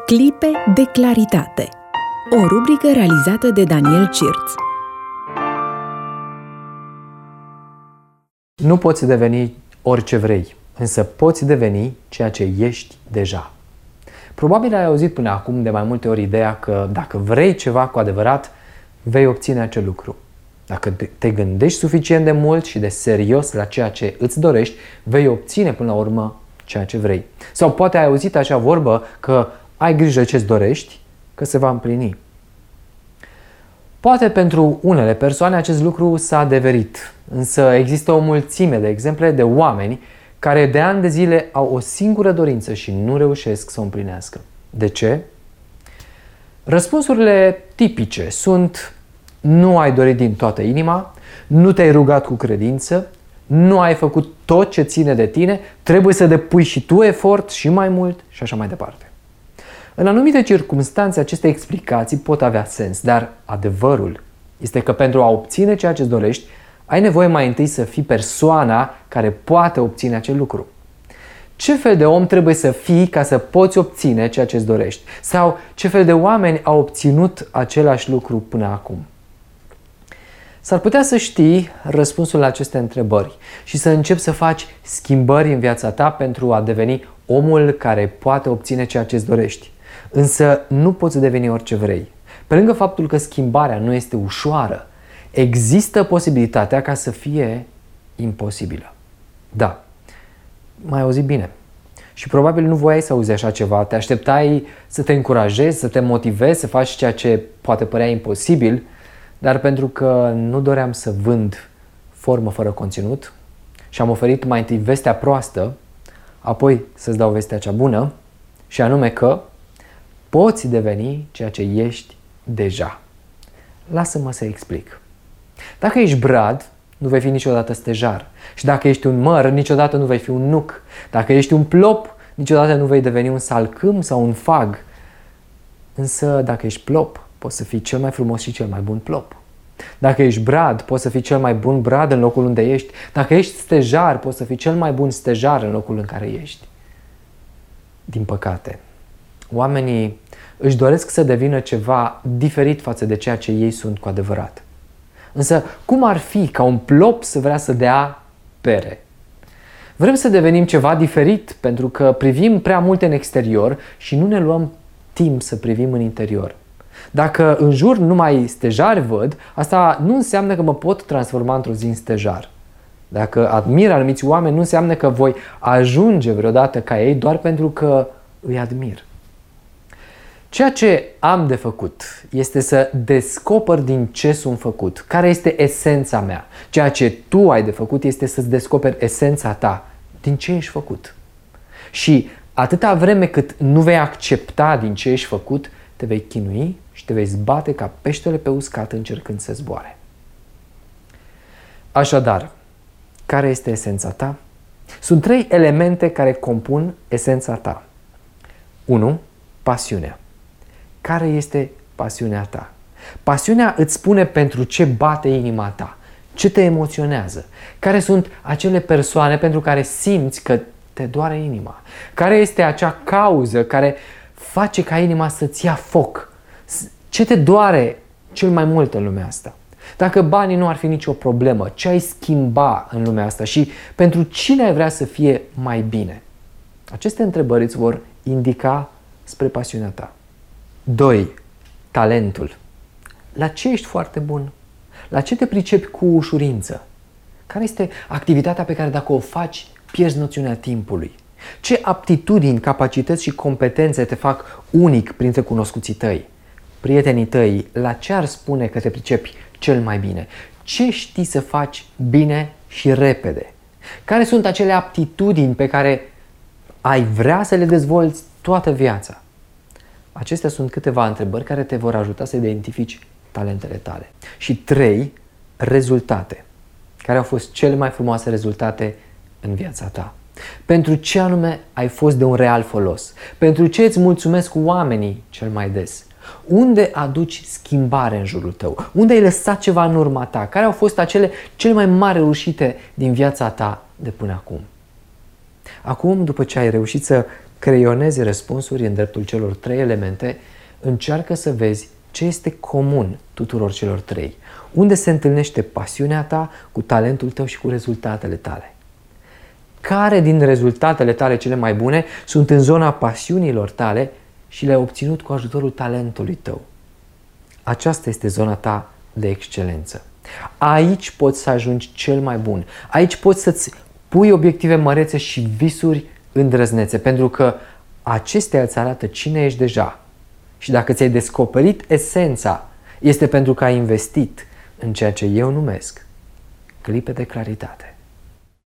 Clipe de claritate. O rubrică realizată de Daniel Cirț. Nu poți deveni orice vrei, însă poți deveni ceea ce ești deja. Probabil ai auzit până acum de mai multe ori ideea că dacă vrei ceva cu adevărat, vei obține acel lucru. Dacă te gândești suficient de mult și de serios la ceea ce îți dorești, vei obține până la urmă ceea ce vrei. Sau poate ai auzit acea vorbă că ai grijă ce-ți dorești, că se va împlini. Poate pentru unele persoane acest lucru s-a adeverit, însă există o mulțime de exemple de oameni care de ani de zile au o singură dorință și nu reușesc să o împlinească. De ce? Răspunsurile tipice sunt: nu ai dorit din toată inima, nu te-ai rugat cu credință, nu ai făcut tot ce ține de tine, trebuie să depui și tu efort și mai mult și așa mai departe. În anumite circunstanțe aceste explicații pot avea sens, dar adevărul este că pentru a obține ceea ce îți dorești, ai nevoie mai întâi să fii persoana care poate obține acel lucru. Ce fel de om trebuie să fii ca să poți obține ceea ce îți dorești? Sau ce fel de oameni au obținut același lucru până acum? S-ar putea să știi răspunsul la aceste întrebări și să începi să faci schimbări în viața ta pentru a deveni omul care poate obține ceea ce îți dorești. Însă nu poți deveni orice vrei. Pe lângă faptul că schimbarea nu este ușoară, există posibilitatea ca să fie imposibilă. Da, m-ai auzit bine. Și probabil nu voiai să auzi așa ceva, te așteptai să te încurajezi, să te motivezi, să faci ceea ce poate părea imposibil, dar pentru că nu doream să vând formă fără conținut și am oferit mai întâi vestea proastă, apoi să-ți dau vestea cea bună, și anume că poți deveni ceea ce ești deja. Lasă-mă să explic. Dacă ești brad, nu vei fi niciodată stejar. Și dacă ești un măr, niciodată nu vei fi un nuc. Dacă ești un plop, niciodată nu vei deveni un salcâm sau un fag. Însă dacă ești plop, poți să fii cel mai frumos și cel mai bun plop. Dacă ești brad, poți să fii cel mai bun brad în locul unde ești. Dacă ești stejar, poți să fii cel mai bun stejar în locul în care ești. Din păcate, oamenii își doresc să devină ceva diferit față de ceea ce ei sunt cu adevărat. Însă, cum ar fi ca un plop să vrea să dea pere? Vrem să devenim ceva diferit pentru că privim prea multe în exterior și nu ne luăm timp să privim în interior. Dacă în jur numai stejari văd, asta nu înseamnă că mă pot transforma într-o zi în stejar. Dacă admir anumiți oameni, nu înseamnă că voi ajunge vreodată ca ei doar pentru că îi admir. Ceea ce am de făcut este să descoper din ce sunt făcut, care este esența mea. Ceea ce tu ai de făcut este să-ți descoperi esența ta, din ce ești făcut. Și atâta vreme cât nu vei accepta din ce ești făcut, te vei chinui și te vei zbate ca peștele pe uscat încercând să zboare. Așadar, care este esența ta? Sunt 3 elemente care compun esența ta. 1. Pasiunea. Care este pasiunea ta? Pasiunea îți spune pentru ce bate inima ta, ce te emoționează, care sunt acele persoane pentru care simți că te doare inima, care este acea cauză care face ca inima să-ți ia foc, ce te doare cel mai mult în lumea asta. Dacă banii nu ar fi nicio problemă, ce ai schimba în lumea asta și pentru cine ai vrea să fie mai bine? Aceste întrebări îți vor indica spre pasiunea ta. 2. Talentul. La ce ești foarte bun? La ce te pricepi cu ușurință? Care este activitatea pe care dacă o faci, pierzi noțiunea timpului? Ce aptitudini, capacități și competențe te fac unic printre cunoscuții tăi? Prietenii tăi, la ce ar spune că te pricepi cel mai bine? Ce știi să faci bine și repede? Care sunt acele aptitudini pe care ai vrea să le dezvolți toată viața? Acestea sunt câteva întrebări care te vor ajuta să identifici talentele tale. Și 3. Rezultate. Care au fost cele mai frumoase rezultate în viața ta? Pentru ce anume ai fost de un real folos? Pentru ce îți mulțumesc oamenii cel mai des? Unde aduci schimbare în jurul tău? Unde ai lăsat ceva în urma ta? Care au fost acele cele mai mari reușite din viața ta de până acum? Acum, după ce ai reușit să creionezi răspunsuri în dreptul celor 3 elemente, încearcă să vezi ce este comun tuturor celor 3. Unde se întâlnește pasiunea ta cu talentul tău și cu rezultatele tale. Care din rezultatele tale cele mai bune sunt în zona pasiunilor tale și le-ai obținut cu ajutorul talentului tău. Aceasta este zona ta de excelență. Aici poți să ajungi cel mai bun. Aici poți să-ți pui obiective mărețe și visuri îndrăznețe, pentru că acestea îți arată cine ești deja. Și dacă ți-ai descoperit esența, este pentru că ai investit în ceea ce eu numesc clipe de claritate.